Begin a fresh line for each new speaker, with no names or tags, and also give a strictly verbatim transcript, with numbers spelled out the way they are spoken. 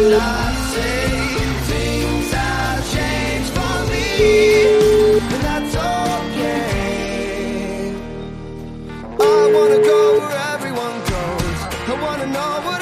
I say things have changed for me, and that's okay. I wanna go where everyone goes. I wanna know what